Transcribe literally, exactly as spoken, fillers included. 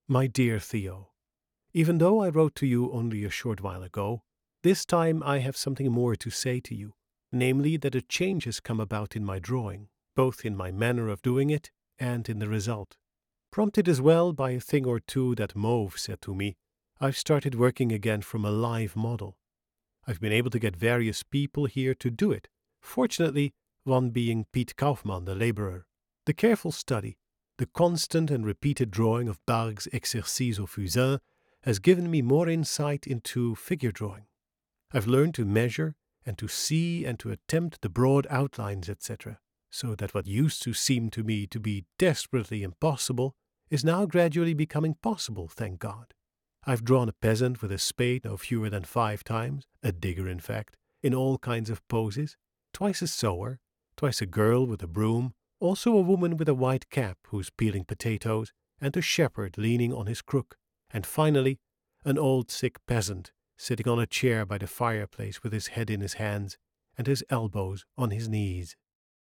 My dear Theo, even though I wrote to you only a short while ago, this time I have something more to say to you, namely that a change has come about in my drawing, both in my manner of doing it and in the result. Prompted as well by a thing or two that Mauve said to me, I've started working again from a live model. I've been able to get various people here to do it, fortunately one being Piet Kaufmann, the laborer. The careful study, the constant and repeated drawing of Bargues' Exercices au Fusain has given me more insight into figure drawing. I've learned to measure and to see and to attempt the broad outlines, et cetera, so that what used to seem to me to be desperately impossible is now gradually becoming possible, thank God. I've drawn a peasant with a spade no fewer than five times, a digger in fact, in all kinds of poses, twice a sower, twice a girl with a broom, also a woman with a white cap who's peeling potatoes, and a shepherd leaning on his crook, and finally an old sick peasant sitting on a chair by the fireplace with his head in his hands and his elbows on his knees.